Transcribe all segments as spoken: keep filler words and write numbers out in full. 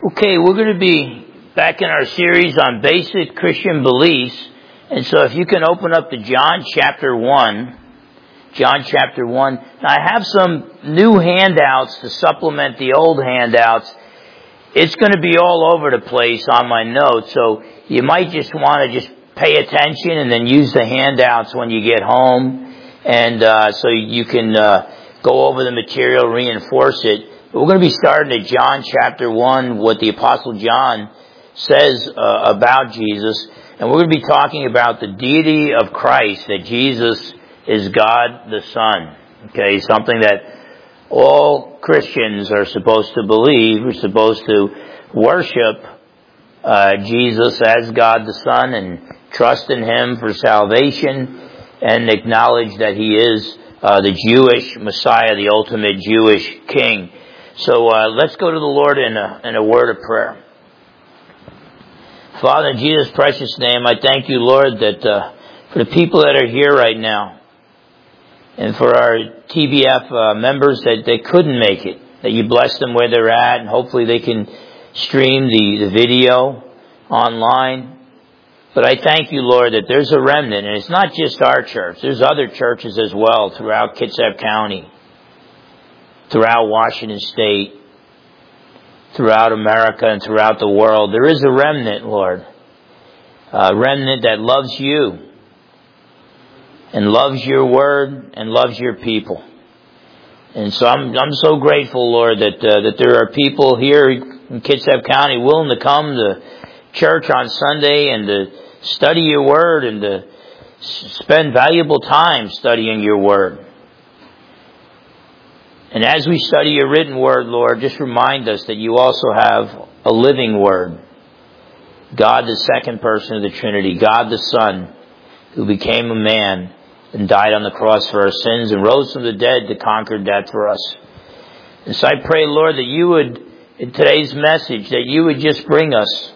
Okay, we're going to be back in our series on basic Christian beliefs. And so if you can open up to John chapter one. John chapter one. Now I have some new handouts to supplement the old handouts. It's going to be all over the place on my notes. So you might just want to just pay attention and then use the handouts when you get home. And uh, so you can uh, go over the material, reinforce it. We're going to be starting at John chapter one, what the Apostle John says uh, about Jesus. And we're going to be talking about the deity of Christ, that Jesus is God the Son. Okay, something that all Christians are supposed to believe. We're supposed to worship uh, Jesus as God the Son and trust in Him for salvation and acknowledge that He is uh, the Jewish Messiah, the ultimate Jewish King. So uh, let's go to the Lord in a, in a word of prayer. Father, in Jesus' precious name, I thank you, Lord, that uh, for the people that are here right now, and for our T B F uh, members that they couldn't make it, that you bless them where they're at, and hopefully they can stream the, the video online. But I thank you, Lord, that there's a remnant, and it's not just our church. There's other churches as well throughout Kitsap County, throughout Washington State, throughout America, and throughout the world. There is a remnant, Lord. A remnant that loves you and loves your word and loves your people. And so I'm I'm so grateful, Lord, that uh, that there are people here in Kitsap County willing to come to church on Sunday and to study your word and to spend valuable time studying your word. And as we study your written word, Lord, just remind us that you also have a living word. God, the second person of the Trinity, God the Son, who became a man and died on the cross for our sins and rose from the dead to conquer death for us. And so I pray, Lord, that you would, in today's message, that you would just bring us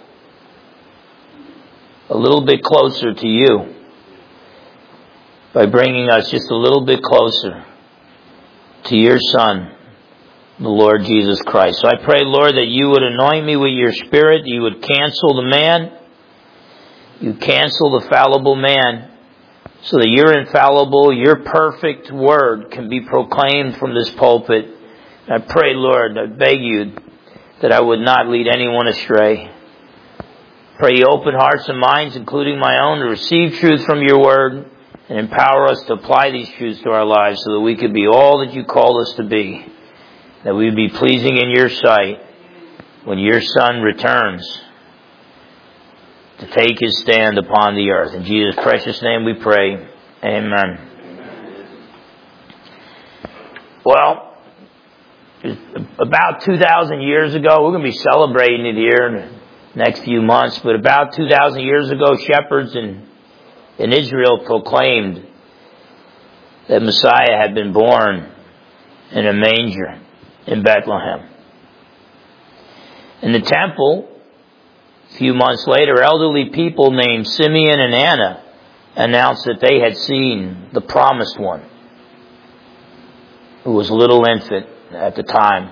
a little bit closer to you by bringing us just a little bit closer to your Son, the Lord Jesus Christ. So I pray, Lord, that you would anoint me with your Spirit, you would cancel the man, you cancel the fallible man, so that your infallible, your perfect word can be proclaimed from this pulpit. I pray, Lord, I beg you that I would not lead anyone astray. Pray you open hearts and minds, including my own, to receive truth from your word and empower us to apply these truths to our lives so that we could be all that you called us to be, that we would be pleasing in your sight when your Son returns to take his stand upon the earth. In Jesus' precious name we pray. Amen. Well, about two thousand years ago, we're going to be celebrating it here in the next few months, but about two thousand years ago, shepherds in, in Israel proclaimed that Messiah had been born in a manger in Bethlehem. In the temple, a few months later, elderly people named Simeon and Anna announced that they had seen the promised one, who was a little infant at the time.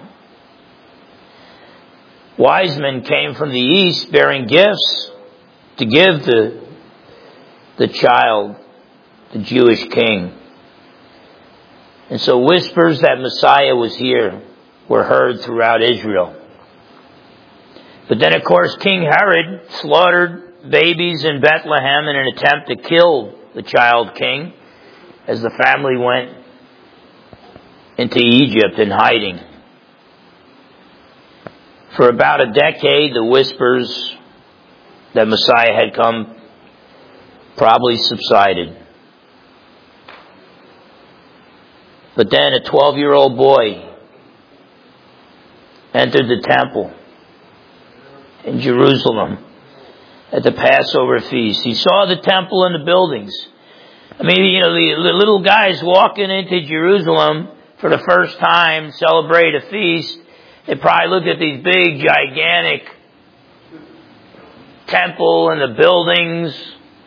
Wise men came from the east bearing gifts to give the, the child, the Jewish king. And so whispers that Messiah was here were heard throughout Israel. But then, of course, King Herod slaughtered babies in Bethlehem in an attempt to kill the child king as the family went into Egypt in hiding. For about a decade, the whispers that Messiah had come probably subsided. But then a twelve-year-old boy entered the temple in Jerusalem at the Passover feast. He saw the temple and the buildings. I mean, you know, the, the little guys walking into Jerusalem for the first time, celebrate a feast. They probably looked at these big, gigantic temple and the buildings.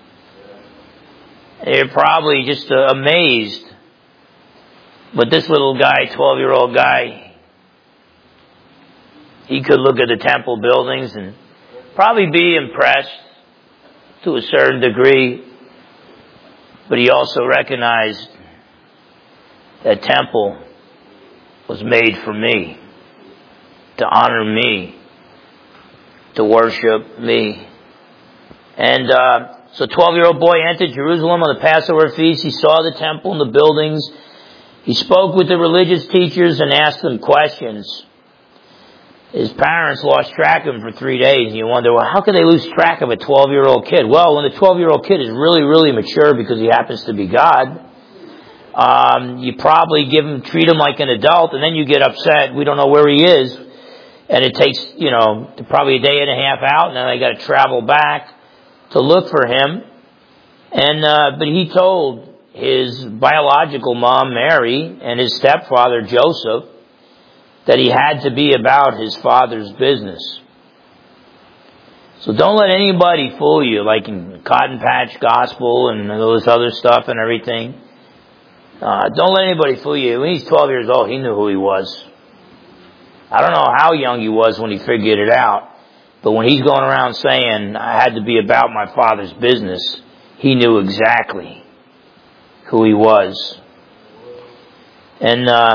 They're probably just uh, amazed. But this little guy, twelve-year-old guy, he could look at the temple buildings and probably be impressed to a certain degree, but he also recognized that temple was made for me, to honor me, to worship me. And uh, so a twelve-year-old boy entered Jerusalem on the Passover feast. He saw the temple and the buildings. He spoke with the religious teachers and asked them questions. His parents lost track of him for three days. And you wonder, well, how could they lose track of a twelve-year-old kid? Well, when the twelve-year-old kid is really, really mature because he happens to be God, um, you probably give him, treat him like an adult, and then you get upset. We don't know where he is. And it takes, you know, probably a day and a half out, and then they got to travel back to look for him. And, uh, but he told his biological mom, Mary, and his stepfather, Joseph, that he had to be about his father's business. So don't let anybody fool you, like in Cotton Patch Gospel and those other stuff and everything. Uh, don't let anybody fool you. When he's twelve years old, he knew who he was. I don't know how young he was when he figured it out, but when he's going around saying, I had to be about my father's business, he knew exactly who he was. And uh,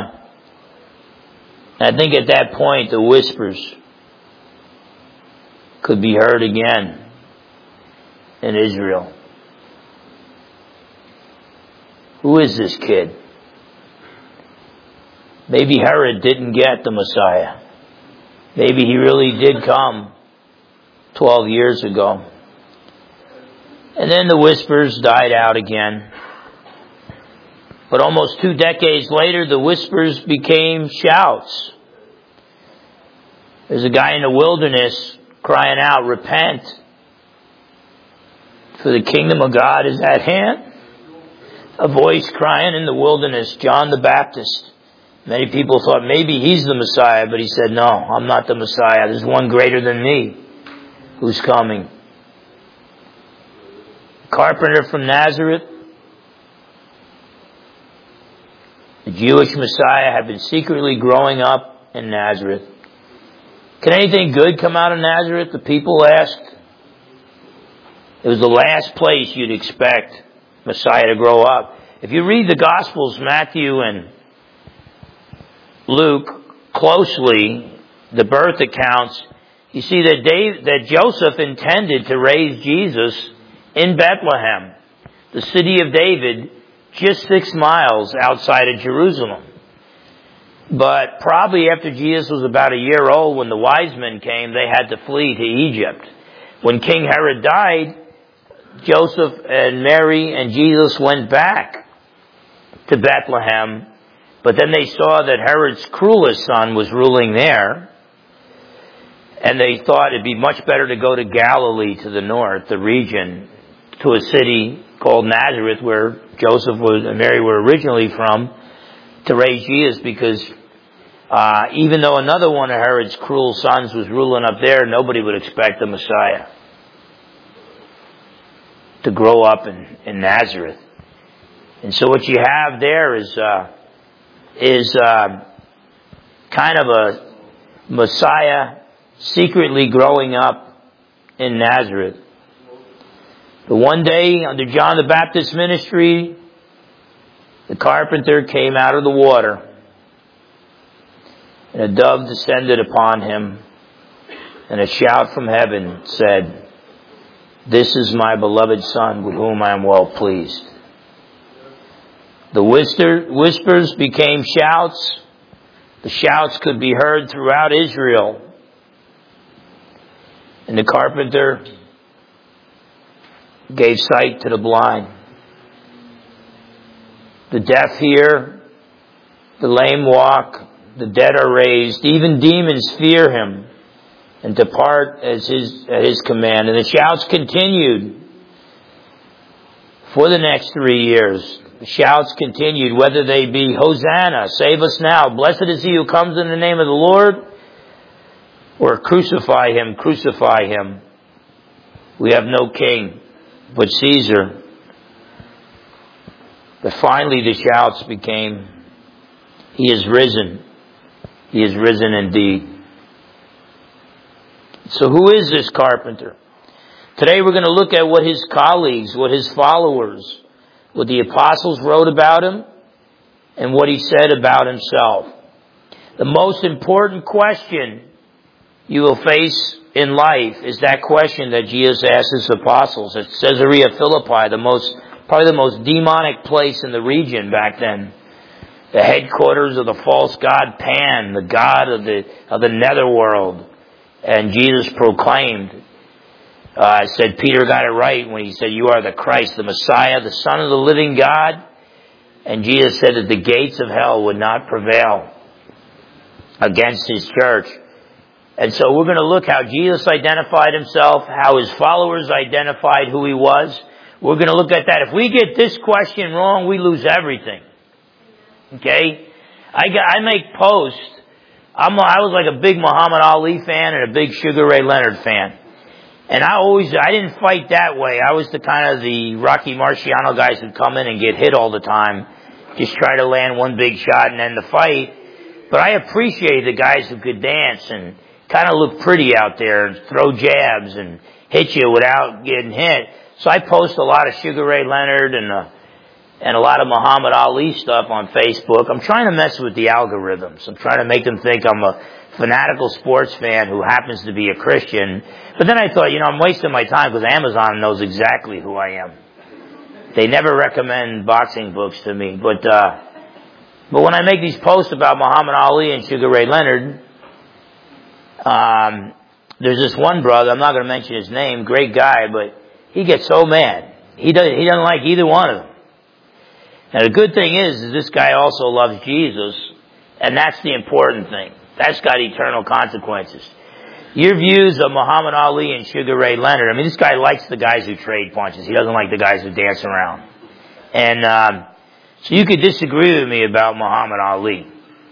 I think at that point, the whispers could be heard again in Israel. Who is this kid? Maybe Herod didn't get the Messiah. Maybe he really did come twelve years ago. And then the whispers died out again. But almost two decades later, the whispers became shouts. There's a guy in the wilderness crying out, repent, for the kingdom of God is at hand. A voice crying in the wilderness, John the Baptist. Many people thought maybe he's the Messiah, but he said, no, I'm not the Messiah. There's one greater than me who's coming. Carpenter from Nazareth. The Jewish Messiah had been secretly growing up in Nazareth. Can anything good come out of Nazareth? The people asked. It was the last place you'd expect Messiah to grow up. If you read the Gospels, Matthew and Luke, closely, the birth accounts, you see that Dave, that Joseph intended to raise Jesus in Bethlehem, the city of David, just six miles outside of Jerusalem. But probably after Jesus was about a year old, when the wise men came, they had to flee to Egypt. When King Herod died, Joseph and Mary and Jesus went back to Bethlehem. But then they saw that Herod's cruelest son was ruling there. And they thought it'd be much better to go to Galilee to the north, the region, to a city called Nazareth where Joseph was, and Mary were originally from, to raise Jesus, because uh, even though another one of Herod's cruel sons was ruling up there, nobody would expect the Messiah to grow up in, in Nazareth. And so what you have there is uh, is uh, kind of a Messiah secretly growing up in Nazareth. But one day, under John the Baptist's ministry, the carpenter came out of the water, and a dove descended upon him, and a shout from heaven said, "This is my beloved Son, with whom I am well pleased." The whisper, whispers became shouts. The shouts could be heard throughout Israel. And the carpenter gave sight to the blind. The deaf hear, the lame walk, the dead are raised. Even demons fear him and depart as his, at his command. And the shouts continued for the next three years. The shouts continued, whether they be, Hosanna, save us now. Blessed is he who comes in the name of the Lord. Or crucify him, crucify him. We have no king but Caesar. But finally the shouts became, he is risen. He is risen indeed. So who is this carpenter? Today we're going to look at what his colleagues, what his followers, what the apostles wrote about him, and what he said about himself. The most important question you will face in life is that question that Jesus asked his apostles at Caesarea Philippi, the most, probably the most demonic place in the region back then. The headquarters of the false god Pan, the god of the of the netherworld. And Jesus proclaimed, uh, said Peter got it right when he said, "You are the Christ, the Messiah, the Son of the living God." And Jesus said that the gates of hell would not prevail against his church. And so we're going to look how Jesus identified himself, how his followers identified who he was. We're going to look at that. If we get this question wrong, we lose everything. Okay? I got, I make posts. I'm, I was like a big Muhammad Ali fan and a big Sugar Ray Leonard fan. And I always, I didn't fight that way. I was the kind of the Rocky Marciano guys who'd come in and get hit all the time. Just try to land one big shot and end the fight. But I appreciated the guys who could dance and kind of look pretty out there and throw jabs and hit you without getting hit. So I post a lot of Sugar Ray Leonard and uh, and a lot of Muhammad Ali stuff on Facebook. I'm trying to mess with the algorithms. I'm trying to make them think I'm a fanatical sports fan who happens to be a Christian. But then I thought, you know, I'm wasting my time because Amazon knows exactly who I am. They never recommend boxing books to me. But uh, but when I make these posts about Muhammad Ali and Sugar Ray Leonard, um, there's this one brother, I'm not going to mention his name, great guy, but he gets so mad. He doesn't, he doesn't like either one of them. Now the good thing is, is this guy also loves Jesus, and that's the important thing. That's got eternal consequences. Your views of Muhammad Ali and Sugar Ray Leonard, I mean, this guy likes the guys who trade punches. He doesn't like the guys who dance around. And um, so you could disagree with me about Muhammad Ali.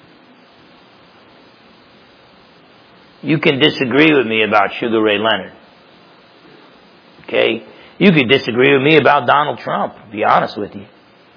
You can disagree with me about Sugar Ray Leonard. Okay? You could disagree with me about Donald Trump, to be honest with you.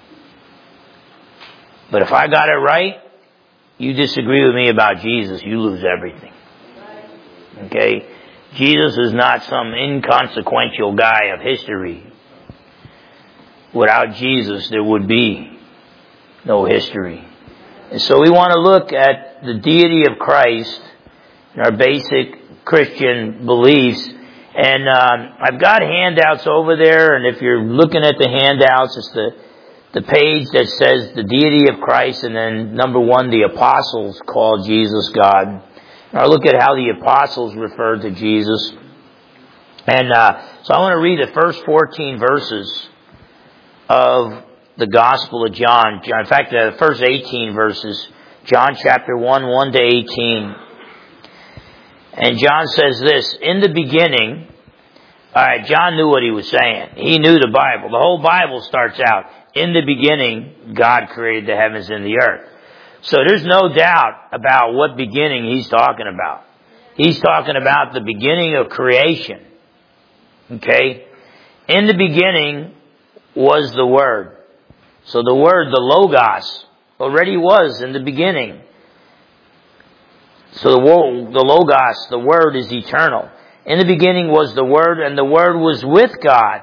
But if I got it right, you disagree with me about Jesus, you lose everything. Okay? Jesus is not some inconsequential guy of history. Without Jesus, there would be no history. And so we want to look at the deity of Christ and our basic Christian beliefs. And um, I've got handouts over there, and if you're looking at the handouts, it's the the page that says the deity of Christ, and then number one, the apostles called Jesus God. And I'll look at how the apostles referred to Jesus. And uh, so I want to read the first fourteen verses of the Gospel of John. In fact, the first eighteen verses, John chapter one, one to eighteen. And John says this, in the beginning, alright, John knew what he was saying. He knew the Bible. The whole Bible starts out, in the beginning, God created the heavens and the earth. So there's no doubt about what beginning he's talking about. He's talking about the beginning of creation. Okay? In the beginning was the Word. So the Word, the Logos, already was in the beginning. So the, the Logos, the Word, is eternal. In the beginning was the Word, and the Word was with God.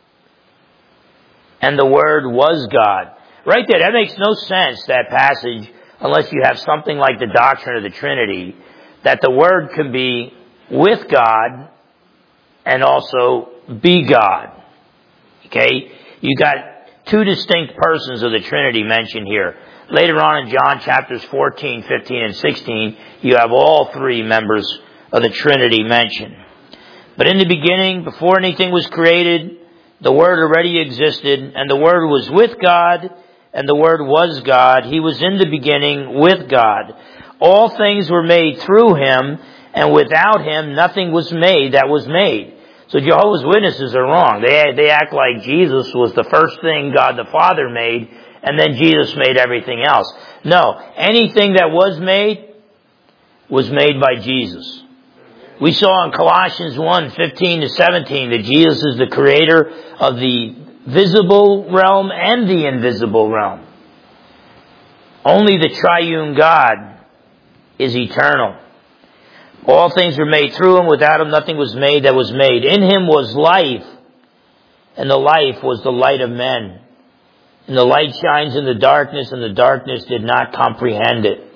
And the Word was God. Right there, that makes no sense, that passage, unless you have something like the doctrine of the Trinity, that the Word can be with God and also be God. Okay? You got two distinct persons of the Trinity mentioned here. Later on in John chapters fourteen, fifteen, and sixteen, you have all three members of the Trinity mentioned. But in the beginning, before anything was created, the Word already existed, and the Word was with God, and the Word was God. He was in the beginning with God. All things were made through Him, and without Him nothing was made that was made. So Jehovah's Witnesses are wrong. They, they act like Jesus was the first thing God the Father made, and then Jesus made everything else. No, anything that was made was made by Jesus. We saw in Colossians one, fifteen to seventeen that Jesus is the creator of the visible realm and the invisible realm. Only the triune God is eternal. All things were made through him. Without him nothing was made that was made. In him was life, and the life was the light of men. And the light shines in the darkness, and the darkness did not comprehend it.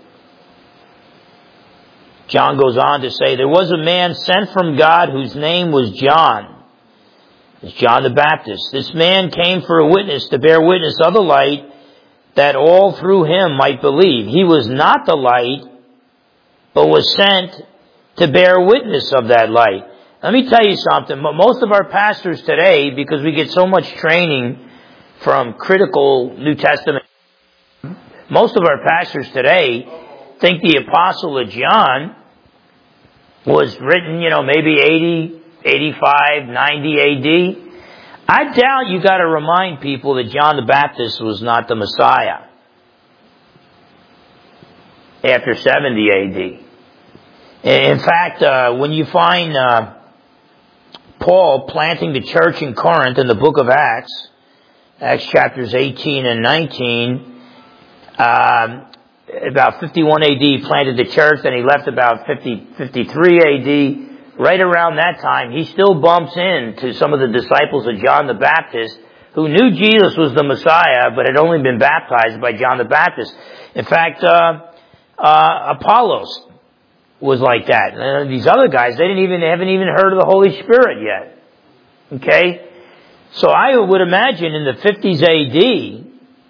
John goes on to say, there was a man sent from God whose name was John. It's John the Baptist. This man came for a witness, to bear witness of the light, that all through him might believe. He was not the light, but was sent to bear witness of that light. Let me tell you something. Most of our pastors today, because we get so much training from critical New Testament, most of our pastors today think the Apostle of John was written, you know, maybe eighty, eighty-five, ninety A D. I doubt you got to remind people that John the Baptist was not the Messiah after seventy A D. In fact, uh, when you find uh, Paul planting the church in Corinth in the book of Acts, Acts chapters eighteen and nineteen, um, about fifty-one A D he planted the church, then he left about fifty, fifty-three A D. Right around that time, he still bumps into some of the disciples of John the Baptist who knew Jesus was the Messiah, but had only been baptized by John the Baptist. In fact, uh, uh, Apollos was like that. Uh, these other guys, they didn't even, haven't even heard of the Holy Spirit yet. Okay? So I would imagine in the fifties A D,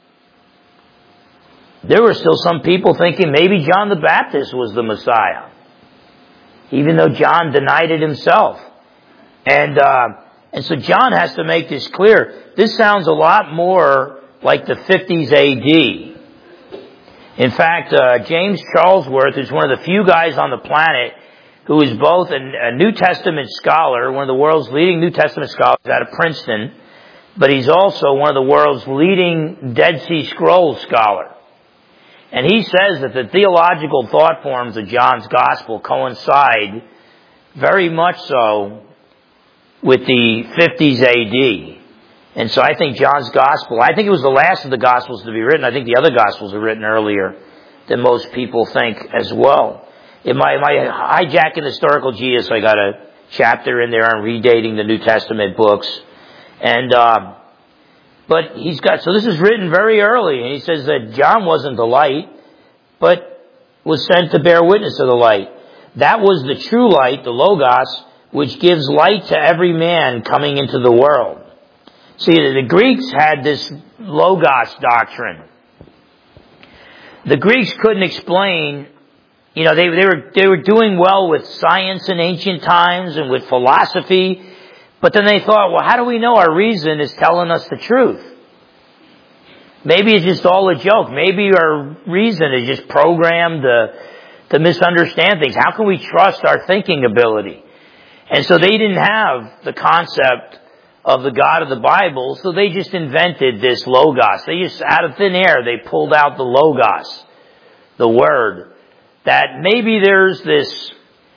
there were still some people thinking maybe John the Baptist was the Messiah, even though John denied it himself. And uh, and so John has to make this clear. This sounds a lot more like the fifties A D. In fact, uh, James Charlesworth is one of the few guys on the planet who is both a, a New Testament scholar, one of the world's leading New Testament scholars out of Princeton, but he's also one of the world's leading Dead Sea Scrolls scholar. And he says that the theological thought forms of John's Gospel coincide very much so with the fifties A D. And so I think John's Gospel, I think it was the last of the Gospels to be written. I think the other Gospels were written earlier than most people think as well. In my, my hijacking historical genius, I got a chapter in there on redating the New Testament books. And, uh, But he's got, so this is written very early, and he says that John wasn't the light, but was sent to bear witness of the light. That was the true light, the Logos, which gives light to every man coming into the world. See, the Greeks had this Logos doctrine. The Greeks couldn't explain, you know, they, they were, they were doing well with science in ancient times and with philosophy. But then they thought, well, how do we know our reason is telling us the truth? Maybe it's just all a joke. Maybe our reason is just programmed to, to misunderstand things. How can we trust our thinking ability? And so they didn't have the concept of the God of the Bible, so they just invented this Logos. They just, out of thin air, they pulled out the Logos, the Word, that maybe there's this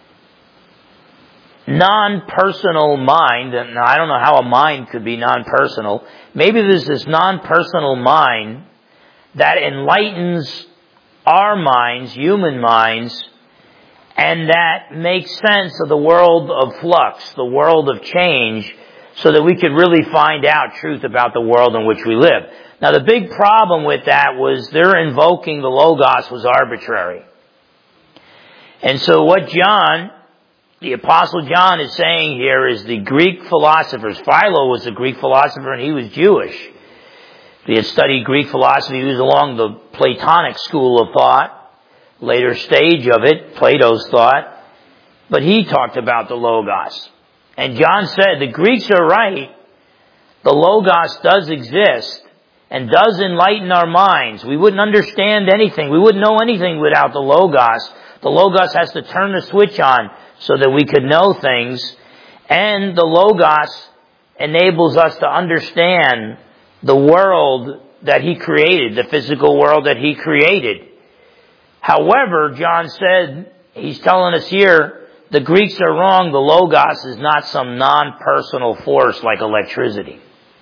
non-personal mind, and I don't know how a mind could be non-personal. Maybe there's this non-personal mind that enlightens our minds, human minds, and that makes sense of the world of flux, the world of change, so that we could really find out truth about the world in which we live. Now, the big problem with that was they're invoking the Logos was arbitrary. And so what John, the Apostle John, is saying here is the Greek philosophers. Philo was a Greek philosopher and he was Jewish. He had studied Greek philosophy. He was along the Platonic school of thought, later stage of it, Plato's thought. But he talked about the Logos. And John said, the Greeks are right. The Logos does exist and does enlighten our minds. We wouldn't understand anything. We wouldn't know anything without the Logos. The Logos has to turn the switch on so that we could know things. And the Logos enables us to understand the world that He created, the physical world that He created. However, John said, he's telling us here, the Greeks are wrong. The Logos is not some non-personal force like electricity.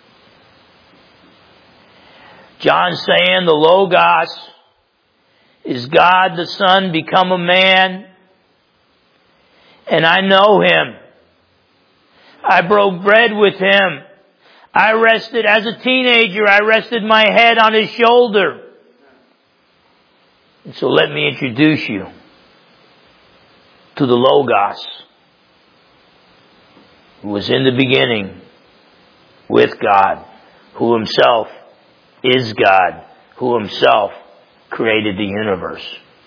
John's saying the Logos is God the Son become a man. And I know Him. I broke bread with Him. I rested, as a teenager, I rested my head on His shoulder. And so let me introduce you to the Logos, who was in the beginning with God, who Himself is God, who Himself created the universe.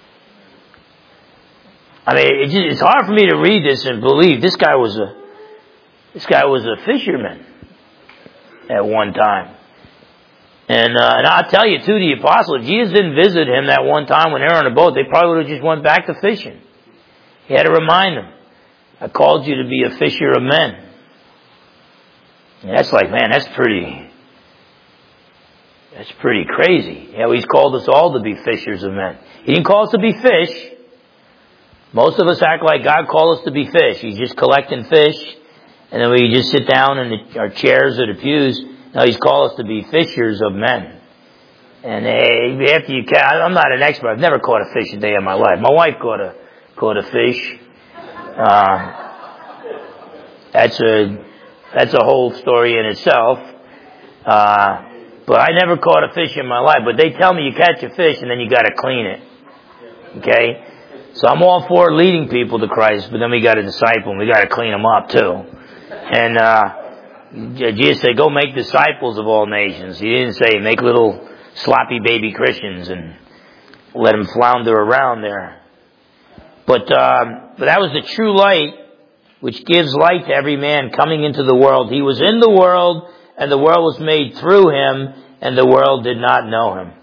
I mean, it's, just, it's hard for me to read this and believe this guy was a this guy was a fisherman at one time. And, uh, and I'll tell you too, the apostle, if Jesus didn't visit him that one time when they were on the boat, they probably would have just went back to fishing. He had to remind them, I called you to be a fisher of men. And that's like, man, that's pretty, that's pretty crazy. You know, He's called us all to be fishers of men. He didn't call us to be fish. Most of us act like God called us to be fish. He's just collecting fish, and then we just sit down in the, our chairs or the pews. No, He's called us to be fishers of men. And hey, after you catch, I'm not an expert. I've never caught a fish a day in my life. My wife caught a caught a fish. Uh, that's a that's a whole story in itself. Uh, but I never caught a fish in my life. But they tell me you catch a fish and then you got to clean it. Okay, so I'm all for leading people to Christ, but then we got to disciple them. We got to clean them up too. And uh, Jesus said, "Go make disciples of all nations." He didn't say make little sloppy baby Christians and let them flounder around there. But, um, but that was the true light, which gives light to every man coming into the world. He was in the world, and the world was made through Him, and the world did not know Him.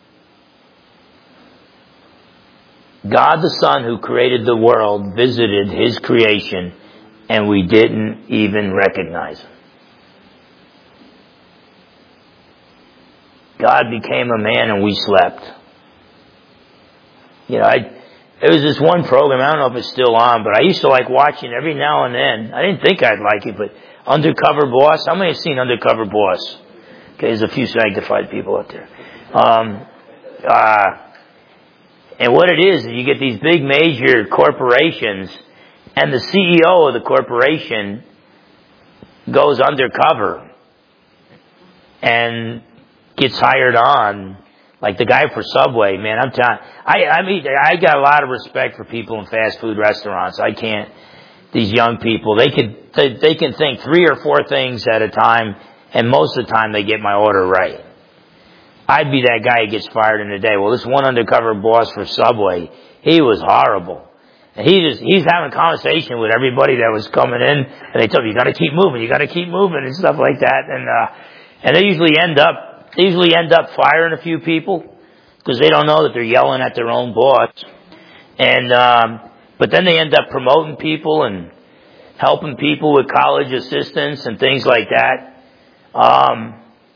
God the Son, who created the world, visited His creation, and we didn't even recognize Him. God became a man and we slept. You know, I, there was this one program, I don't know if it's still on, but I used to like watching every now and then. I didn't think I'd like it, but Undercover Boss. How many have seen Undercover Boss? Okay, there's a few sanctified people out there. Um, uh, and what it is, is you get these big major corporations, and the C E O of the corporation goes undercover and gets hired on, like the guy for Subway, man. I'm telling, I, I mean, I got a lot of respect for people in fast food restaurants. I can't. These young people, they could, they, they can think three or four things at a time, and most of the time they get my order right. I'd be that guy who gets fired in a day. Well, this one undercover boss for Subway, he was horrible. And he just, he's having a conversation with everybody that was coming in, and they told him, you gotta keep moving, you gotta keep moving, and stuff like that. And, uh, and they usually end up They usually end up firing a few people because they don't know that they're yelling at their own boss. And, um, but then they end up promoting people and helping people with college assistance and things like that. Um,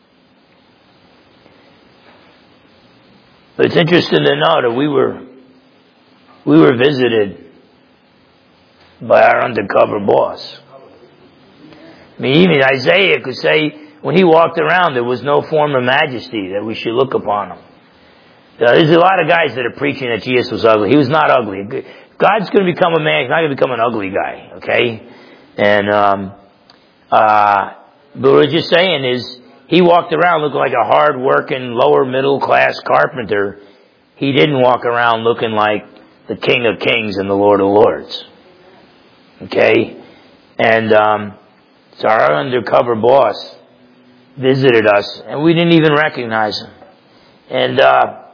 but it's interesting to know that we were, we were visited by our undercover boss. I mean, even Isaiah could say, when he walked around, there was no form of majesty that we should look upon him. Uh, there's a lot of guys that are preaching that Jesus was ugly. He was not ugly. God's going to become a man. He's not going to become an ugly guy, okay? And, um, uh, but what we're just saying is, he walked around looking like a hard-working, lower-middle-class carpenter. He didn't walk around looking like the King of Kings and the Lord of Lords. Okay? And, um, so our undercover boss visited us, and we didn't even recognize him. And uh,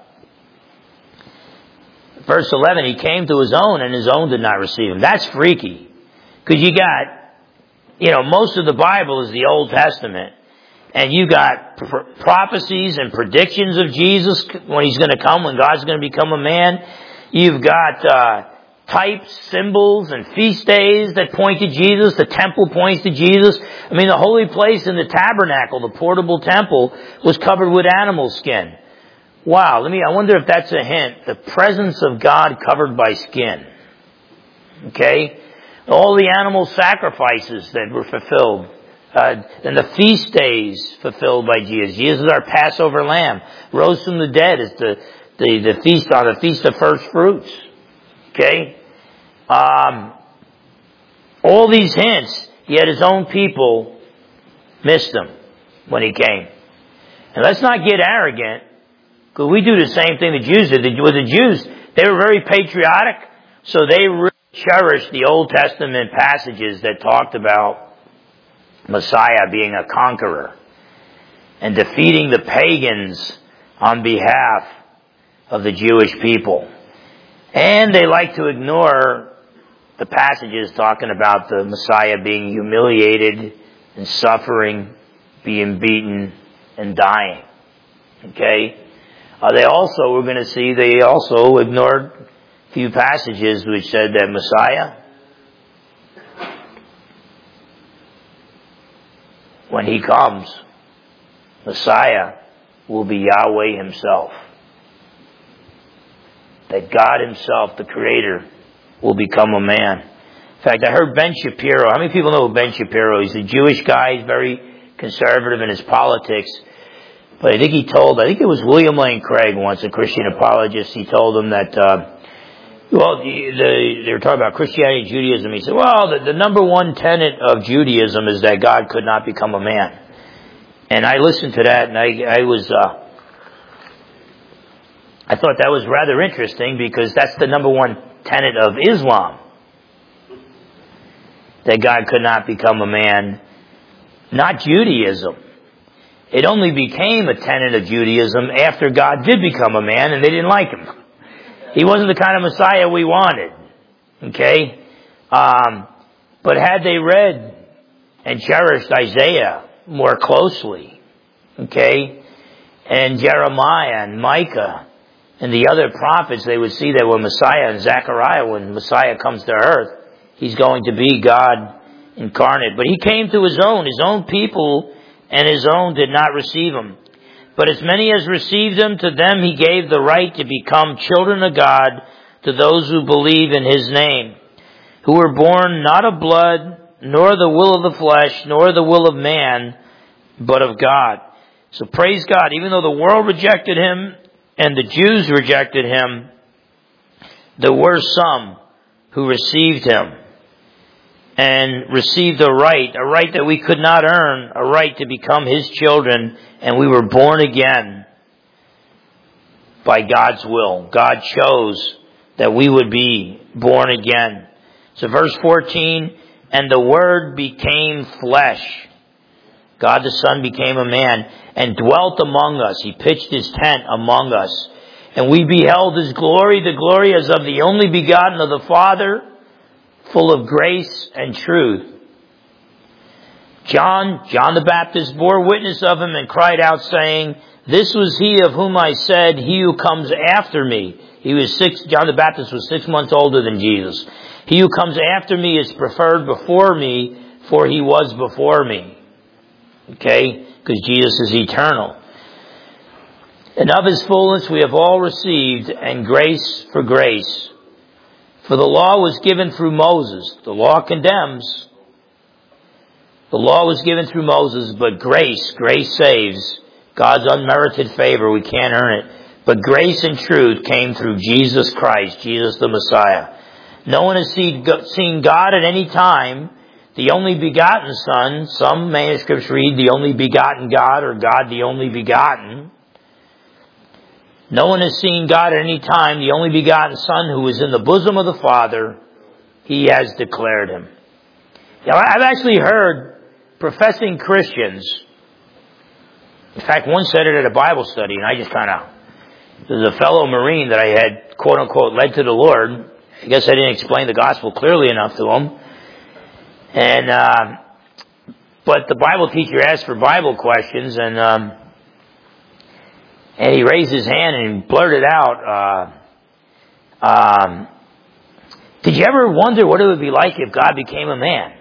verse eleven, he came to his own, and his own did not receive him. That's freaky. Because you got, you know, most of the Bible is the Old Testament. And you got pr- prophecies and predictions of Jesus when He's going to come, when God's going to become a man. You've got uh, types, symbols, and feast days that point to Jesus. The temple points to Jesus. I mean, the holy place in the tabernacle, the portable temple, was covered with animal skin. Wow, let me, I wonder if that's a hint. The presence of God covered by skin. Okay? All the animal sacrifices that were fulfilled. Uh, and the feast days fulfilled by Jesus. Jesus is our Passover lamb. Rose from the dead is the, the, the feast on the feast of first fruits. Okay? Um, All these hints, yet his own people missed him when he came. And let's not get arrogant, because we do the same thing the Jews did. With the Jews, they were very patriotic, so they really cherished the Old Testament passages that talked about Messiah being a conqueror and defeating the pagans on behalf of the Jewish people. And they like to ignore the passages talking about the Messiah being humiliated and suffering, being beaten and dying. Okay? Uh, they also, we're going to see, they also ignored a few passages which said that Messiah, when he comes, Messiah will be Yahweh himself. That God himself, the Creator, will become a man. In fact, I heard Ben Shapiro. How many people know Ben Shapiro? He's a Jewish guy. He's very conservative in his politics. But I think he told, I think it was William Lane Craig once, a Christian apologist. He told him that, uh, well, the, the, they were talking about Christianity and Judaism. He said, well, the, the number one tenet of Judaism is that God could not become a man. And I listened to that, and I, I was, uh, I thought that was rather interesting, because that's the number one tenet of Islam. That God could not become a man. Not Judaism. It only became a tenet of Judaism after God did become a man and they didn't like him. He wasn't the kind of Messiah we wanted. Okay? Um, but had they read and cherished Isaiah more closely, okay, and Jeremiah and Micah and the other prophets, they would see that when Messiah and Zechariah, when Messiah comes to earth, he's going to be God incarnate. But he came to his own. His own people and his own did not receive him. But as many as received him, to them he gave the right to become children of God, to those who believe in his name, who were born not of blood, nor the will of the flesh, nor the will of man, but of God. So praise God, even though the world rejected him and the Jews rejected him, there were some who received him and received a right, a right that we could not earn, a right to become his children, and we were born again by God's will. God chose that we would be born again. So verse fourteen, and the Word became flesh. God the Son became a man and dwelt among us. He pitched his tent among us. And we beheld his glory, the glory as of the only begotten of the Father, full of grace and truth. John, John the Baptist bore witness of him and cried out, saying, this was he of whom I said, he who comes after me. He was six, John the Baptist was six months older than Jesus. He who comes after me is preferred before me, for he was before me. Okay? Because Jesus is eternal. And of his fullness we have all received, and grace for grace. For the law was given through Moses. The law condemns. The law was given through Moses, but grace, grace saves. God's unmerited favor, we can't earn it. But grace and truth came through Jesus Christ, Jesus the Messiah. No one has seen God at any time. The only begotten Son, some manuscripts read the only begotten God, or God the only begotten. No one has seen God at any time. The only begotten Son, who is in the bosom of the Father, he has declared him. Now, I've actually heard professing Christians, in fact, one said it at a Bible study, and I just kind of, there's a fellow Marine that I had, quote unquote, led to the Lord. I guess I didn't explain the gospel clearly enough to him. And, uh, but the Bible teacher asked for Bible questions, and, um, and he raised his hand and blurted out, uh, um, did you ever wonder what it would be like if God became a man?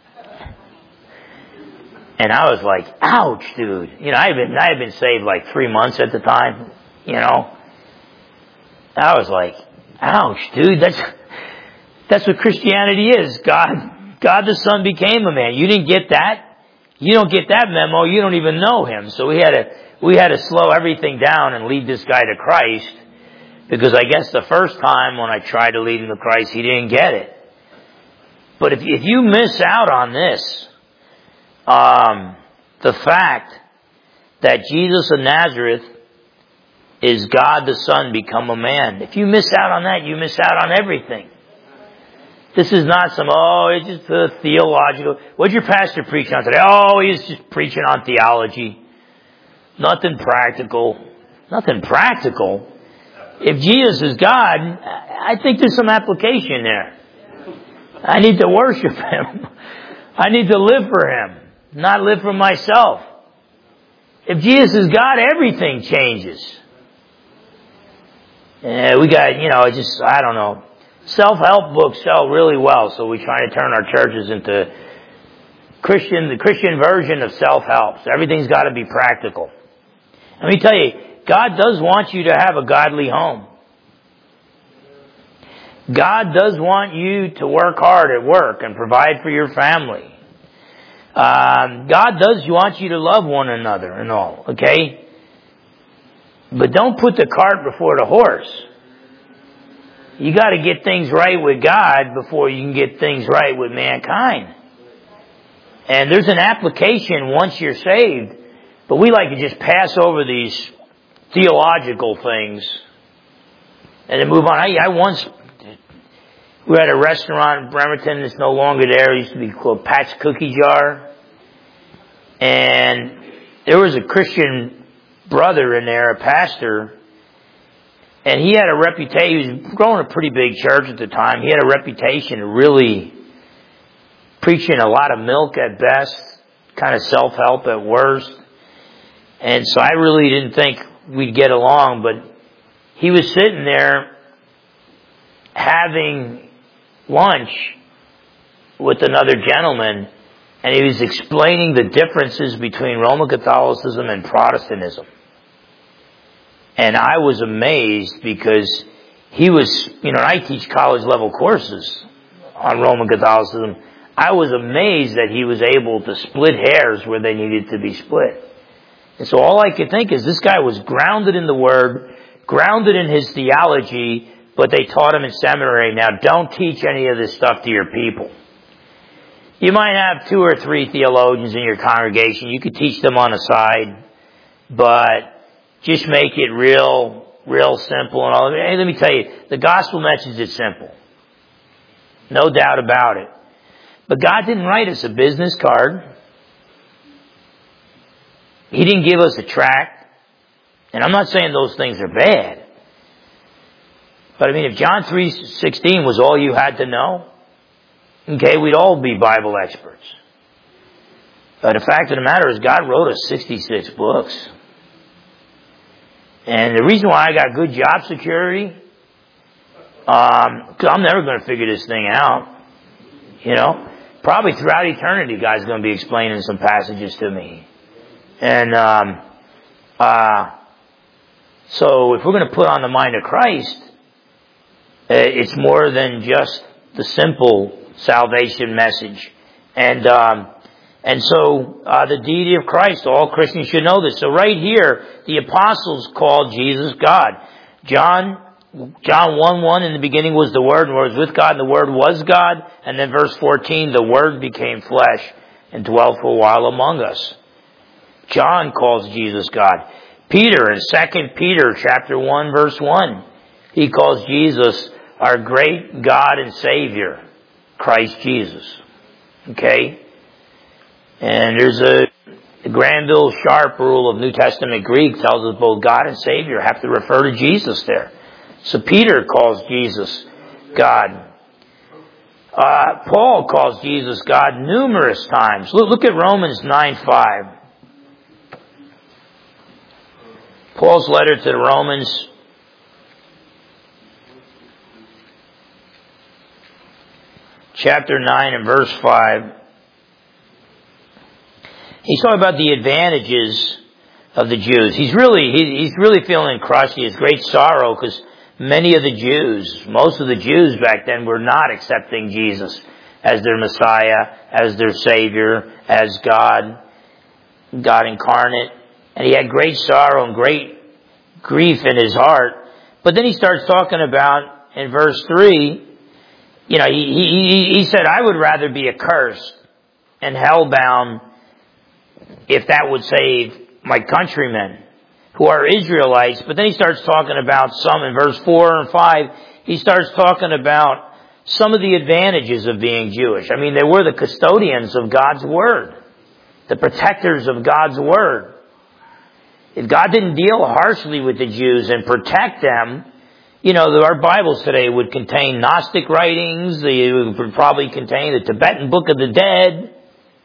And I was like, ouch, dude. You know, I had been, I had been saved like three months at the time, you know. I was like, ouch, dude, that's, that's what Christianity is. God, God the Son became a man. You didn't get that? You don't get that memo. You don't even know him. So we had to, we had to slow everything down and lead this guy to Christ, because I guess the first time when I tried to lead him to Christ, he didn't get it. But if, if you miss out on this, um, the fact that Jesus of Nazareth is God the Son become a man. If you miss out on that, you miss out on everything. This is not some, oh, it's just a theological. What'd your pastor preach on today? Oh, he's just preaching on theology. Nothing practical. Nothing practical. If Jesus is God, I think there's some application there. I need to worship Him. I need to live for Him, not live for myself. If Jesus is God, everything changes. And we got, you know, just, I don't know. Self-help books sell really well, so we try to turn our churches into Christian, the Christian version of self-help. So everything's got to be practical. Let me tell you, God does want you to have a godly home. God does want you to work hard at work and provide for your family. Um, God does want you to love one another and all, okay? But don't put the cart before the horse. You got to get things right with God before you can get things right with mankind. And there's an application once you're saved, but we like to just pass over these theological things and then move on. I, I once, we were at a restaurant in Bremerton that's no longer there. It used to be called Pat's Cookie Jar. And there was a Christian brother in there, a pastor, and he had a reputation. He was growing a pretty big church at the time. He had a reputation of really preaching a lot of milk at best, kind of self-help at worst. And so I really didn't think we'd get along, but he was sitting there having lunch with another gentleman, and he was explaining the differences between Roman Catholicism and Protestantism. And I was amazed because he was, you know, I teach college level courses on Roman Catholicism. I was amazed that he was able to split hairs where they needed to be split. And so all I could think is this guy was grounded in the Word, grounded in his theology, but they taught him in seminary. Now don't teach any of this stuff to your people. You might have two or three theologians in your congregation. You could teach them on the side, but just make it real, real simple and all. Hey, let me tell you, the gospel message is simple. No doubt about it. But God didn't write us a business card. He didn't give us a tract. And I'm not saying those things are bad. But I mean, if John three sixteen was all you had to know, okay, we'd all be Bible experts. But the fact of the matter is God wrote us sixty-six books. And the reason why I got good job security, um, cause I'm never going to figure this thing out. You know, probably throughout eternity, God's going to be explaining some passages to me. And, um, uh, so if we're going to put on the mind of Christ, uh, it's more than just the simple salvation message. And, um, And so, uh, the deity of Christ, all Christians should know this. So right here, the apostles called Jesus God. John, John one one, in the beginning was the Word, and the Word was with God, and the Word was God. And then verse fourteen, the Word became flesh and dwelt for a while among us. John calls Jesus God. Peter, in Second Peter chapter one, verse one, he calls Jesus our great God and Savior, Christ Jesus. Okay? And there's a, a Granville Sharp rule of New Testament Greek tells us both God and Savior have to refer to Jesus there. So Peter calls Jesus God. Uh, Paul calls Jesus God numerous times. Look, look at Romans nine five. Paul's letter to the Romans. Chapter nine and verse five. He's talking about the advantages of the Jews. He's really, he, he's really feeling crushed. He has great sorrow because many of the Jews, most of the Jews back then were not accepting Jesus as their Messiah, as their Savior, as God, God incarnate. And he had great sorrow and great grief in his heart. But then he starts talking about, in verse three, you know, he, he, he said, I would rather be accursed and hellbound if that would save my countrymen who are Israelites. But then he starts talking about some, in verse four and five, he starts talking about some of the advantages of being Jewish. I mean, they were the custodians of God's Word, the protectors of God's Word. If God didn't deal harshly with the Jews and protect them, you know, our Bibles today would contain Gnostic writings, they would probably contain the Tibetan Book of the Dead.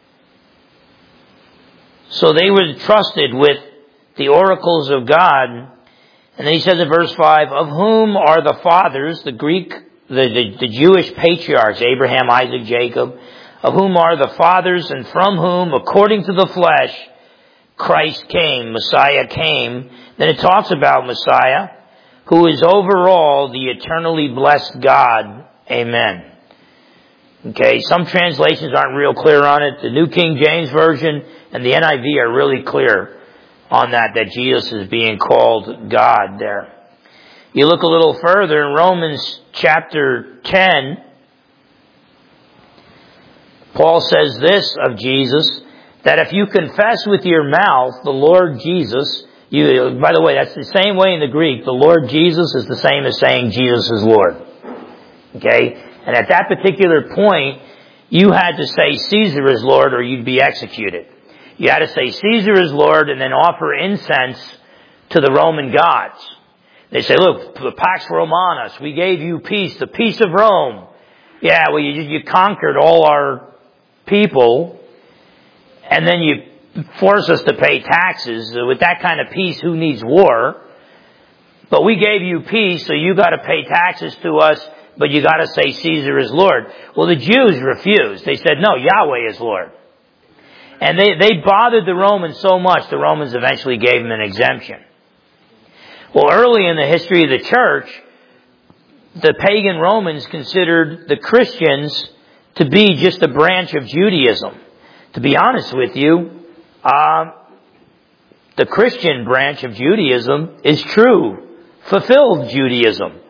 So they were trusted with the oracles of God. And then he says in verse five, of whom are the fathers, the Greek, the, the, the Jewish patriarchs, Abraham, Isaac, Jacob, of whom are the fathers, and from whom, according to the flesh, Christ came, Messiah came. Then it talks about Messiah, who is over all the eternally blessed God. Amen. Okay, some translations aren't real clear on it. The New King James Version and the N I V are really clear on that, that Jesus is being called God there. You look a little further in Romans chapter ten, Paul says this of Jesus, that if you confess with your mouth the Lord Jesus, you, by the way, that's the same way in the Greek. The Lord Jesus is the same as saying Jesus is Lord. Okay? And at that particular point, you had to say Caesar is Lord or you'd be executed. You had to say Caesar is Lord and then offer incense to the Roman gods. They say, look, the Pax Romanus, we gave you peace, the peace of Rome. Yeah, well, you, you conquered all our people, and then you force us to pay taxes. With that kind of peace, who needs war? But we gave you peace, so you got to pay taxes to us, but you got to say Caesar is Lord. Well, the Jews refused. They said, no, Yahweh is Lord. And they, they bothered the Romans so much, the Romans eventually gave them an exemption. Well, early in the history of the church, the pagan Romans considered the Christians to be just a branch of Judaism. To be honest with you, um, the Christian branch of Judaism is true, fulfilled Judaism.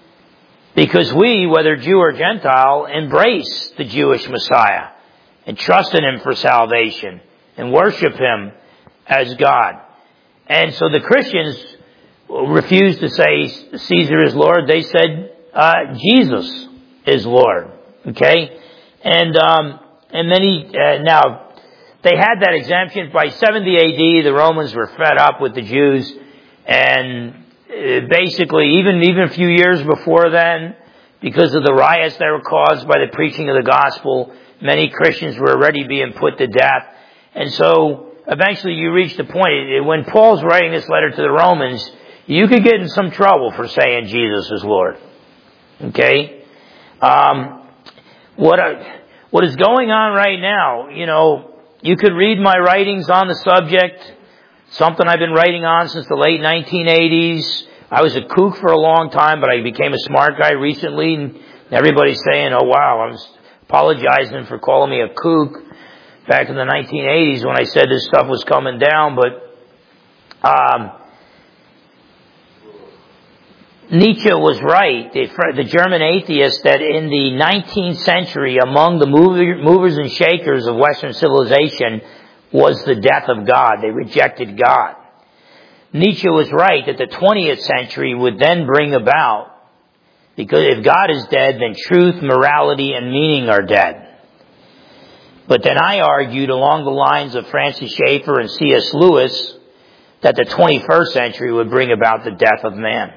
Because we, whether Jew or Gentile, embrace the Jewish Messiah and trust in Him for salvation and worship Him as God. And so the Christians refused to say Caesar is Lord. They said uh, Jesus is Lord. Okay? And um, and then he, uh, now, they had that exemption. By seventy A D, the Romans were fed up with the Jews. And uh, basically, even, even a few years before then, because of the riots that were caused by the preaching of the gospel, many Christians were already being put to death. And so, eventually you reach the point, when Paul's writing this letter to the Romans, you could get in some trouble for saying Jesus is Lord. Okay? Um, what, I, what is going on right now, you know, you could read my writings on the subject, something I've been writing on since the late nineteen eighties. I was a kook for a long time, but I became a smart guy recently, and everybody's saying, oh wow, I'm apologizing for calling me a kook back in the nineteen eighties when I said this stuff was coming down, but um, Nietzsche was right, the, the German atheist, that in the nineteenth century, among the movers and shakers of Western civilization was the death of God. They rejected God. Nietzsche was right that the twentieth century would then bring about, because if God is dead, then truth, morality, and meaning are dead. But then I argued along the lines of Francis Schaeffer and C S Lewis that the twenty-first century would bring about the death of man.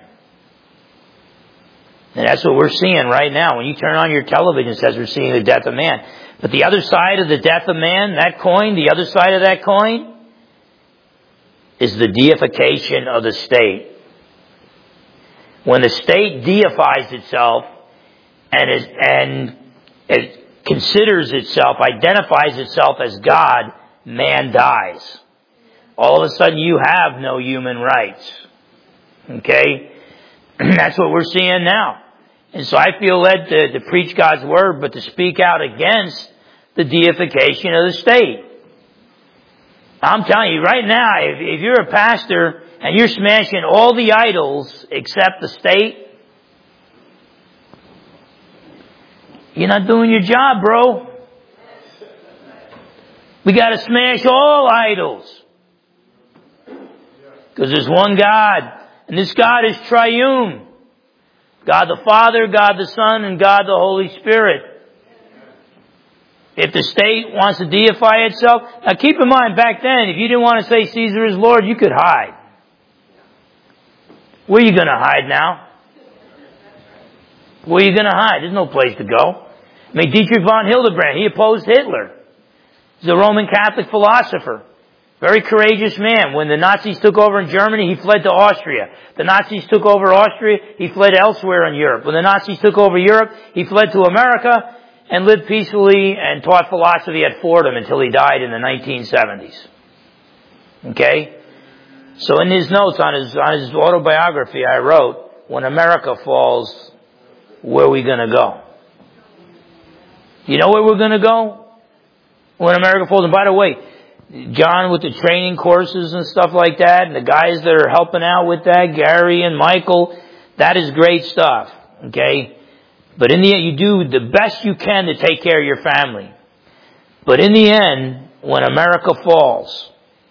And that's what we're seeing right now. When you turn on your television, it says we're seeing the death of man. But the other side of the death of man, that coin, the other side of that coin, is the deification of the state. When the state deifies itself and is, and it considers itself, identifies itself as God, man dies. All of a sudden you have no human rights. Okay? That's what we're seeing now. And so I feel led to, to preach God's word, but to speak out against the deification of the state. I'm telling you right now, if, if you're a pastor and you're smashing all the idols except the state, You're not doing your job, bro. We got to smash all idols. Because there's one God. And this God is triune. God the Father, God the Son, and God the Holy Spirit. If the state wants to deify itself, now keep in mind, back then, if you didn't want to say Caesar is Lord, you could hide. Where are you going to hide now? Where are you going to hide? There's no place to go. I mean, Dietrich von Hildebrand, he opposed Hitler. He's a Roman Catholic philosopher. Very courageous man. When the Nazis took over in Germany, he fled to Austria. The Nazis took over Austria, he fled elsewhere in Europe. When the Nazis took over Europe, he fled to America and lived peacefully and taught philosophy at Fordham until he died in the nineteen seventies. Okay? So in his notes on his, on his autobiography, I wrote, when America falls, where are we going to go? You know where we're going to go? When America falls. And by the way, John with the training courses and stuff like that, and the guys that are helping out with that, Gary and Michael, that is great stuff. Okay? But in the end, you do the best you can to take care of your family. But in the end, when America falls,